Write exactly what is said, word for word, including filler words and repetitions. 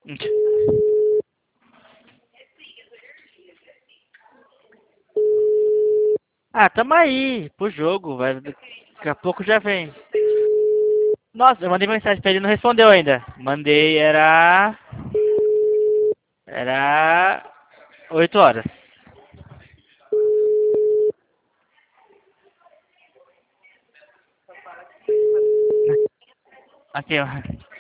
Ah, tamo aí pro jogo, vai. Daqui a pouco já vem. Nossa, eu mandei mensagem pra ele e não respondeu ainda. Mandei, era. Era. oito horas. Aqui, ó.